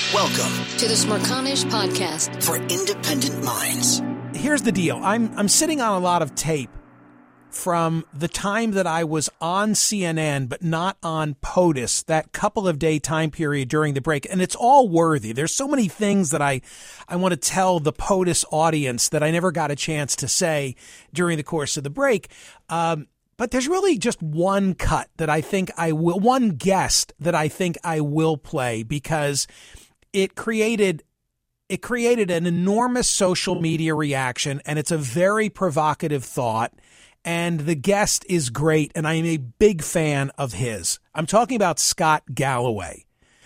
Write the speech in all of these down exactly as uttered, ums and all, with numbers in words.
Welcome to the Smerconish Podcast for independent minds. Here's the deal. I'm I'm sitting on a lot of tape from the time that I was on C N N, but not on POTUS, that couple of day time period during the break. And it's all worthy. There's so many things that I, I want to tell the POTUS audience that I never got a chance to say during the course of the break. Um, but there's really just one cut that I think I will, one guest that I think I will play because it created It created an enormous social media reaction, and it's a very provocative thought, and the guest is great, and I am a big fan of his. I'm talking about Scott Galloway.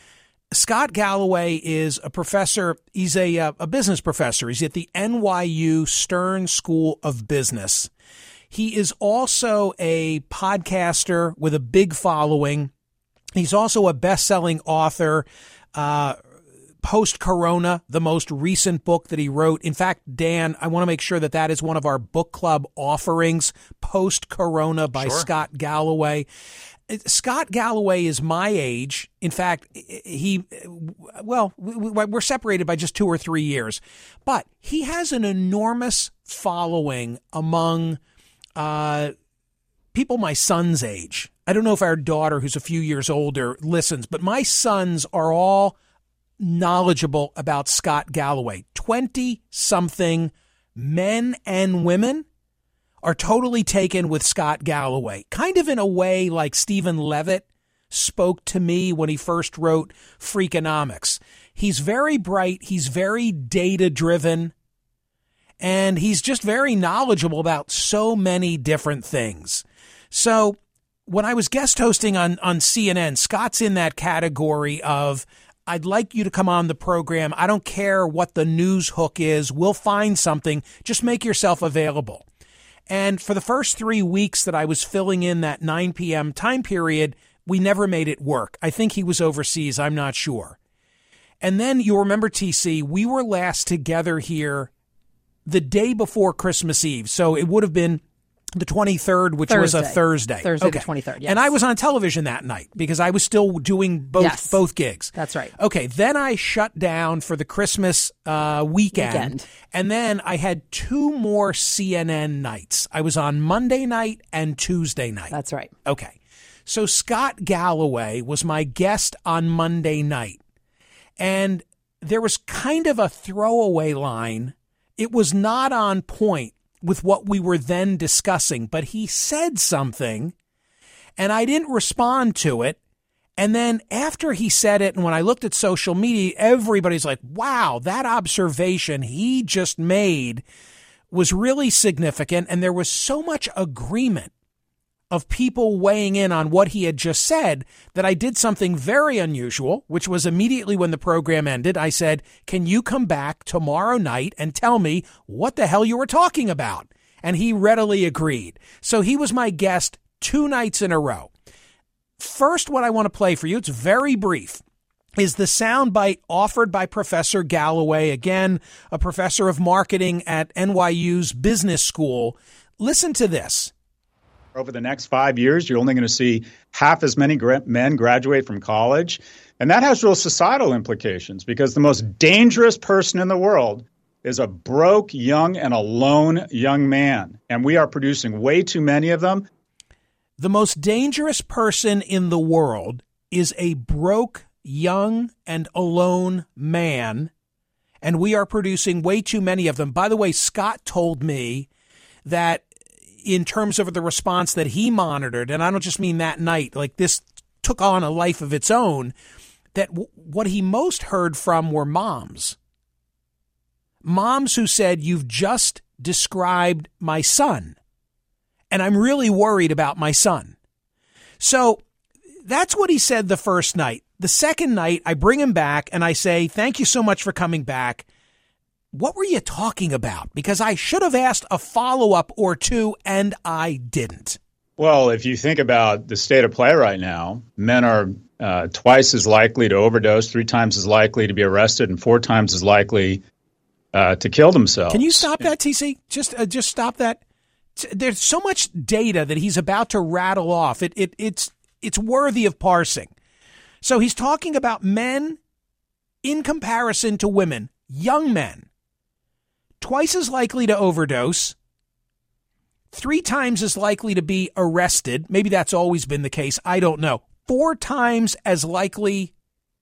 Scott Galloway is a professor. He's a, uh, a business professor. He's at the N Y U Stern School of Business. He is also a podcaster with a big following. He's also a best-selling author, uh, Post-Corona, the most recent book that he wrote. In fact, Dan, I want to make sure that that is one of our book club offerings, Post-Corona by Sure. Scott Galloway. Scott Galloway is my age. In fact, he, well, we're separated by just two or three years, but he has an enormous following among uh, people my son's age. I don't know if our daughter, who's a few years older, listens, but my sons are all knowledgeable about Scott Galloway. twenty-something men and women are totally taken with Scott Galloway, kind of in a way like Stephen Levitt spoke to me when he first wrote Freakonomics. He's very bright, he's very data-driven, and he's just very knowledgeable about so many different things. So when I was guest hosting on, on C N N, Scott's in that category of, I'd like you to come on the program. I don't care what the news hook is. We'll find something. Just make yourself available. And for the first three weeks that I was filling in that nine p.m. time period, we never made it work. I think he was overseas. I'm not sure. And then you'll remember, T C, we were last together here the day before Christmas Eve. So it would have been the twenty-third, which Thursday. was a Thursday. Thursday okay. the twenty-third, yes. And I was on television that night because I was still doing both Yes. both gigs. That's right. Okay, then I shut down for the Christmas uh, weekend, Weekend. and then I had two more C N N nights. I was on Monday night and Tuesday night. That's right. Okay, so Scott Galloway was my guest on Monday night, and there was kind of a throwaway line. It was not on point with what we were then discussing, but he said something and I didn't respond to it. And then after he said it, and when I looked at social media, everybody's like, wow, that observation he just made was really significant. And there was so much agreement of people weighing in on what he had just said that I did something very unusual, which was immediately when the program ended, I said, can you come back tomorrow night and tell me what the hell you were talking about? And he readily agreed. So he was my guest two nights in a row. First, what I want to play for you, it's very brief, is the soundbite offered by Professor Galloway, again, a professor of marketing at N Y U's business school. Listen to this. Over the next five years, you're only going to see half as many gra- men graduate from college. And that has real societal implications because the most dangerous person in the world is a broke, young, and alone young man. And we are producing way too many of them. The most dangerous person in the world is a broke, young, and alone man. And we are producing way too many of them. By the way, Scott told me that in terms of the response that he monitored, and I don't just mean that night, like this took on a life of its own, that w- what he most heard from were moms. Moms who said, you've just described my son, and I'm really worried about my son. So that's what he said the first night. The second night, I bring him back and I say, thank you so much for coming back. What were you talking about? Because I should have asked a follow-up or two, and I didn't. Well, if you think about the state of play right now, men are uh, twice as likely to overdose, three times as likely to be arrested, and four times as likely uh, to kill themselves. Can you stop that, T C? Just uh, just stop that. There's so much data that he's about to rattle off. It it it's it's worthy of parsing. So he's talking about men in comparison to women, young men, twice as likely to overdose, three times as likely to be arrested. Maybe that's always been the case. I don't know. Four times as likely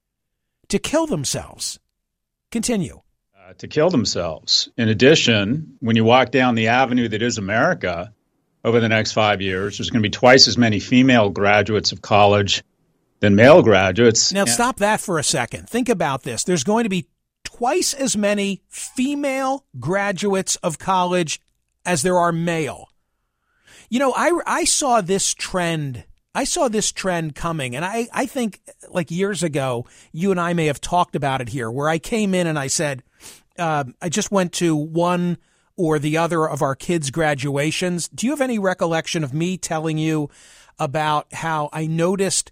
to kill themselves. Continue. Uh, to kill themselves. In addition, when you walk down the avenue that is America over the next five years, there's going to be twice as many female graduates of college than male graduates. Now, stop that for a second. Think about this. There's going to be twice as many female graduates of college as there are male. You know, I, I saw this trend. I saw this trend coming, and I, I think like years ago, you and I may have talked about it here, where I came in and I said, uh, I just went to one or the other of our kids' graduations. Do you have any recollection of me telling you about how I noticed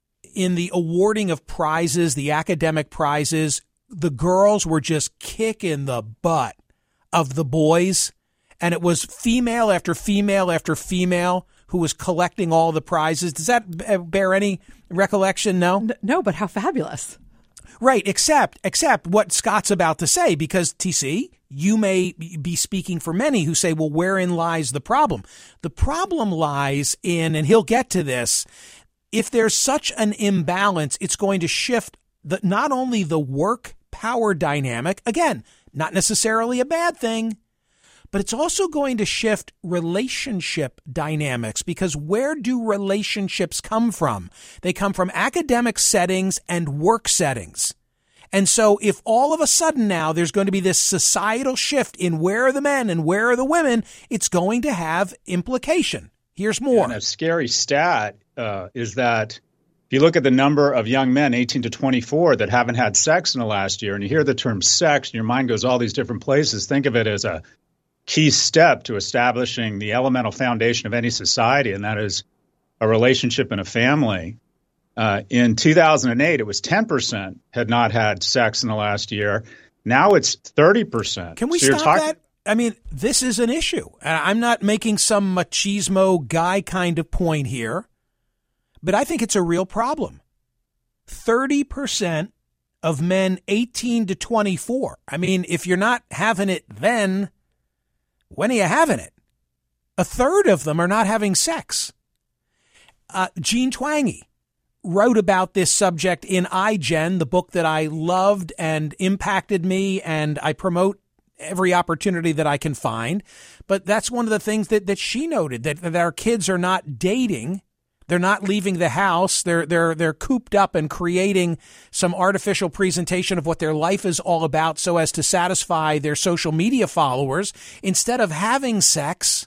in the awarding of prizes, the academic prizes, the girls were just kicking the butt of the boys, and it was female after female after female who was collecting all the prizes. Does that bear any recollection? No? No, but how fabulous. Right, except except what Scott's about to say, because, T C, you may be speaking for many who say, well, wherein lies the problem? The problem lies in, and he'll get to this, if there's such an imbalance, it's going to shift the not only the work power dynamic, again, not necessarily a bad thing, but it's also going to shift relationship dynamics, because where do relationships come from? They come from academic settings and work settings. And so if all of a sudden now there's going to be this societal shift in where are the men and where are the women, it's going to have implication. Here's more. And a scary stat uh, is that if you look at the number of young men, eighteen to twenty-four, that haven't had sex in the last year, and you hear the term sex, and your mind goes all these different places, think of it as a key step to establishing the elemental foundation of any society, and that is a relationship and a family. Uh, in two thousand eight, it was ten percent had not had sex in the last year. Now it's thirty percent. Can we so stop talking- that? I mean, this is an issue. I'm not making some machismo guy kind of point here, but I think it's a real problem. thirty percent of men eighteen to twenty-four. I mean, if you're not having it then, when are you having it? A third of them are not having sex. Uh, Jean Twenge wrote about this subject in iGen, the book that I loved and impacted me, and I promote every opportunity that I can find. But that's one of the things that, that she noted, that, that our kids are not dating. They're not leaving the house. They're they're they're cooped up and creating some artificial presentation of what their life is all about so as to satisfy their social media followers instead of having sex.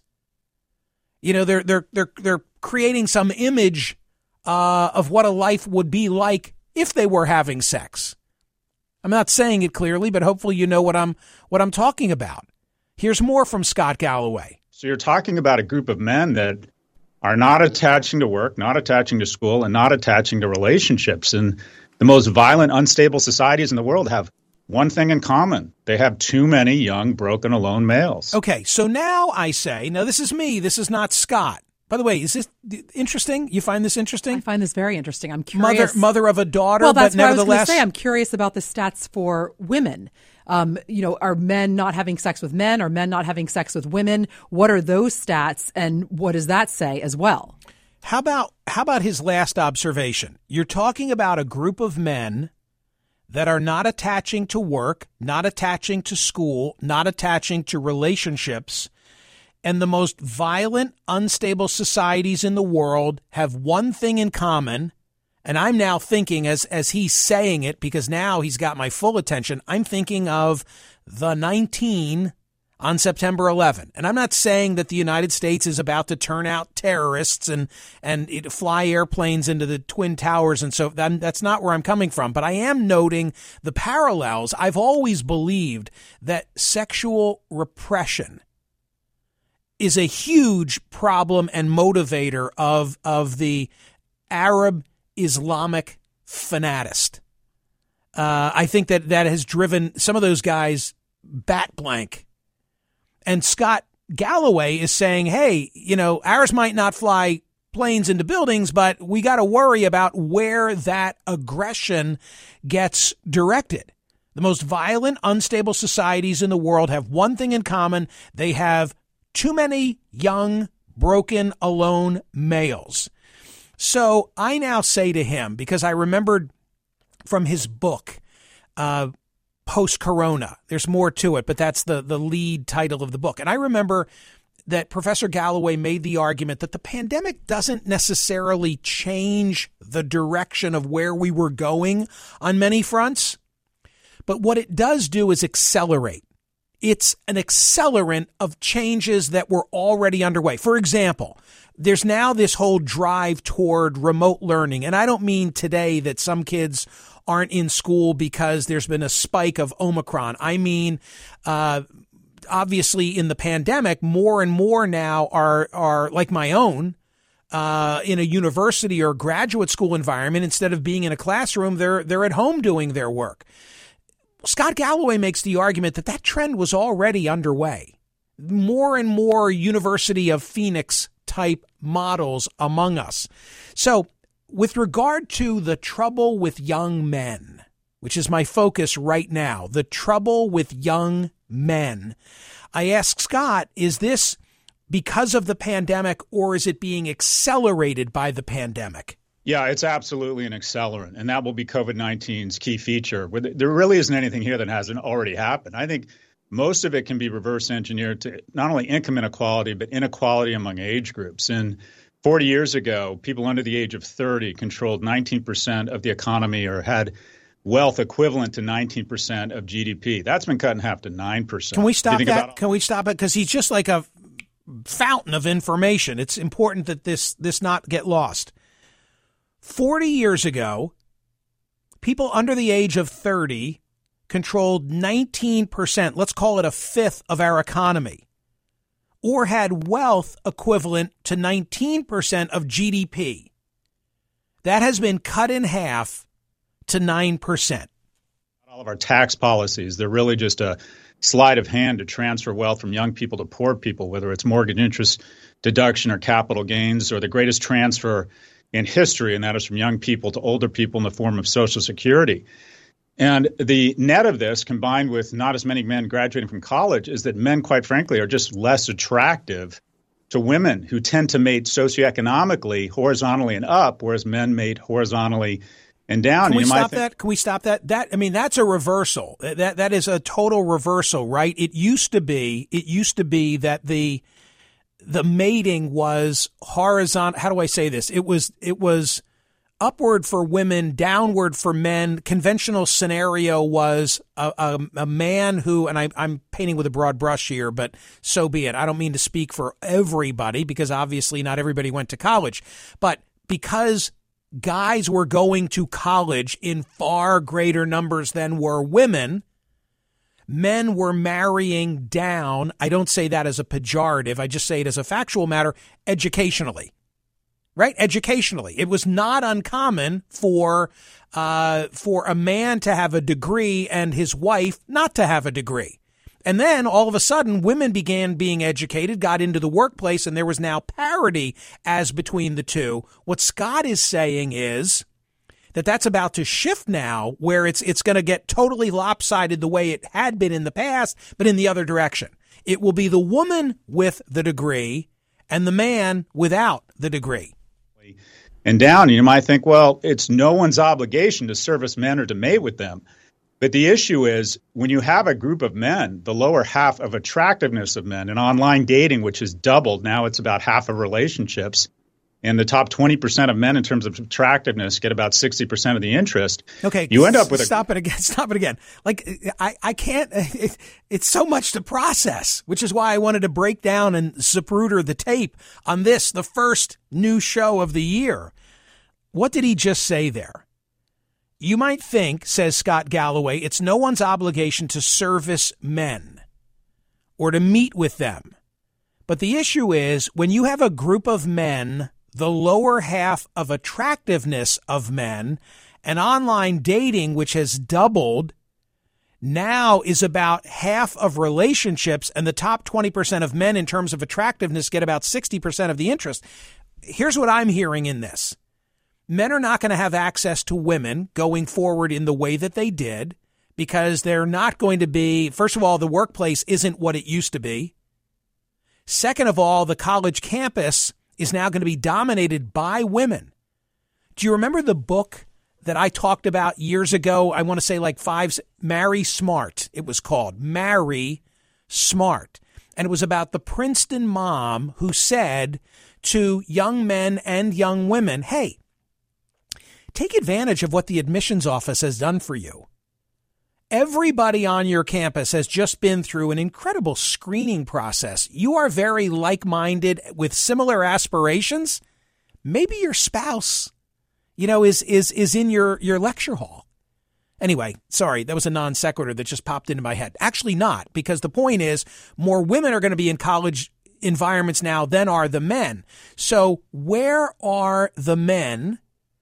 You know, they're they're they're they're creating some image uh, of what a life would be like if they were having sex. I'm not saying it clearly, but hopefully you know what I'm what I'm talking about. Here's more from Scott Galloway. So you're talking about a group of men that are not attaching to work, not attaching to school, and not attaching to relationships. And the most violent, unstable societies in the world have one thing in common. They have too many young, broken, alone males. Okay, so now I say, now this is me, this is not Scott. By the way, is this interesting? You find this interesting? I find this very interesting. I'm curious. Mother, mother of a daughter, well, that's but what nevertheless, I was going to say. I'm curious about the stats for women. Um, you know, are men not having sex with men? Are men not having sex with women? What are those stats, and what does that say as well? How about how about his last observation? You're talking about a group of men that are not attaching to work, not attaching to school, not attaching to relationships. And the most violent, unstable societies in the world have one thing in common. And I'm now thinking, as as he's saying it, because now he's got my full attention, I'm thinking of the nineteen on September eleventh. And I'm not saying that the United States is about to turn out terrorists and, and it, fly airplanes into the Twin Towers. And so that, that's not where I'm coming from. But I am noting the parallels. I've always believed that sexual repression is a huge problem and motivator of of the Arab Islamic fanatist. Uh, I think that that has driven some of those guys bat blank. And Scott Galloway is saying, hey, you know, ours might not fly planes into buildings, but we got to worry about where that aggression gets directed. The most violent, unstable societies in the world have one thing in common. They have too many young, broken, alone males. So I now say to him, because I remembered from his book, uh, Post-Corona, there's more to it, but that's the, the lead title of the book. And I remember that Professor Galloway made the argument that the pandemic doesn't necessarily change the direction of where we were going on many fronts, but what it does do is accelerate. It's an accelerant of changes that were already underway. For example, there's now this whole drive toward remote learning. And I don't mean today that some kids aren't in school because there's been a spike of Omicron. I mean, uh, obviously in the pandemic, more and more now are, are like my own, uh, in a university or graduate school environment. Instead of being in a classroom, they're, they're at home doing their work. Scott Galloway makes the argument that that trend was already underway. More and more University of Phoenix type models among us. So with regard to the trouble with young men, which is my focus right now, the trouble with young men, I ask Scott, is this because of the pandemic or is it being accelerated by the pandemic? Yeah, it's absolutely an accelerant, and that will be COVID nineteen's key feature. There really isn't anything here that hasn't already happened. I think most of it can be reverse engineered to not only income inequality, but inequality among age groups. And forty years ago, people under the age of thirty controlled nineteen percent of the economy or had wealth equivalent to nineteen percent of G D P. That's been cut in half to nine percent. Can we stop that? About- Can we stop it? Because he's just like a fountain of information. It's important that this this not get lost. forty years ago, people under the age of thirty controlled nineteen percent, let's call it a fifth of our economy, or had wealth equivalent to nineteen percent of G D P. That has been cut in half to nine percent. All of our tax policies, they're really just a sleight of hand to transfer wealth from young people to poor people, whether it's mortgage interest deduction or capital gains, or the greatest transfer in history, and that is from young people to older people in the form of Social Security. And the net of this, combined with not as many men graduating from college, is that men, quite frankly, are just less attractive to women who tend to mate socioeconomically horizontally and up, whereas men mate horizontally and down. Can we you stop think- that? Can we stop that? That I mean, that's a reversal. That that is a total reversal, right? It used to be. It used to be that the the mating was horizontal. How do I say this? It was it was upward for women, downward for men. Conventional scenario was a, a, a man who, and I, I'm painting with a broad brush here, but so be it. I don't mean to speak for everybody because obviously not everybody went to college, but because guys were going to college in far greater numbers than were women, men were marrying down. I don't say that as a pejorative. I just say it as a factual matter, educationally, right? Educationally. It was not uncommon for uh, for a man to have a degree and his wife not to have a degree. And then all of a sudden, women began being educated, got into the workplace, and there was now parity as between the two. What Scott is saying is that that's about to shift now, where it's it's going to get totally lopsided the way it had been in the past, but in the other direction. It will be the woman with the degree and the man without the degree. And down, you might think, well, it's no one's obligation to service men or to mate with them. But the issue is when you have a group of men, the lower half of attractiveness of men, and online dating, which has doubled, now it's about half of relationships. And the top twenty percent of men in terms of attractiveness get about sixty percent of the interest. Okay. You end up with a- Stop it again. Stop it again. Like, I, I can't, it, it's so much to process, which is why I wanted to break down and Zapruder the tape on this, the first new show of the year. What did he just say there? You might think, says Scott Galloway, it's no one's obligation to service men or to meet with them. But the issue is when you have a group of men, the lower half of attractiveness of men, and online dating, which has doubled, now is about half of relationships, and the top twenty percent of men in terms of attractiveness get about sixty percent of the interest. here's what I'm hearing in this. Men are not going to have access to women going forward in the way that they did because they're not going to be, first of all, the workplace isn't what it used to be. Second of all, the college campus is now going to be dominated by women. Do you remember the book that I talked about years ago? I want to say like five, Marry Smart. It was called Marry Smart. And it was about the Princeton mom who said to young men and young women, hey, take advantage of what the admissions office has done for you. Everybody on your campus has just been through an incredible screening process. You are very like-minded with similar aspirations. Maybe your spouse, you know, is is is in your, your lecture hall. Anyway, sorry, that was a non sequitur that just popped into my head. Actually not, because the point is more women are going to be in college environments now than are the men. So where are the men,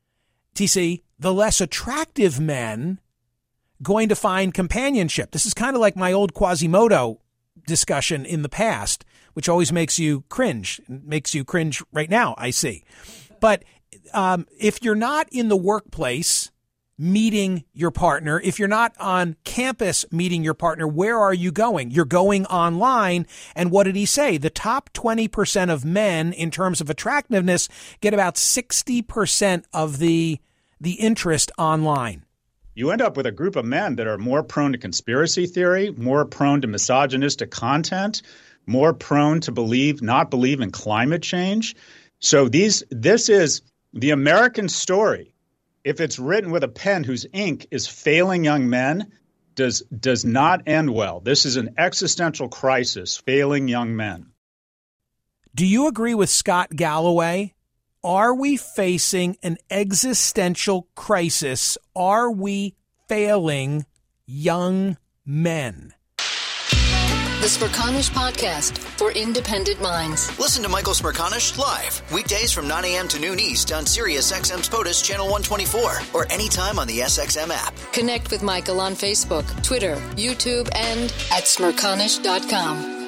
T C, the less attractive men, going to find companionship? This is kind of like my old Quasimodo discussion in the past, which always makes you cringe, makes you cringe right now, I see. But um, if you're not in the workplace meeting your partner, if you're not on campus meeting your partner, where are you going? You're going online. And what did he say? The top twenty percent of men in terms of attractiveness get about sixty percent of the the interest online. You end up with a group of men that are more prone to conspiracy theory, more prone to misogynistic content, more prone to believe, not believe in climate change. So these, this is the American story. If it's written with a pen whose ink is failing young men, does does not end well. This is an existential crisis, failing young men. Do you agree with Scott Galloway? Are we facing an existential crisis? Are we failing young men? The Smerconish Podcast for independent minds. Listen to Michael Smerconish live weekdays from nine a.m. to noon East on Sirius X M's POTUS Channel one twenty-four or anytime on the S X M app. Connect with Michael on Facebook, Twitter, YouTube, and at Smerconish dot com.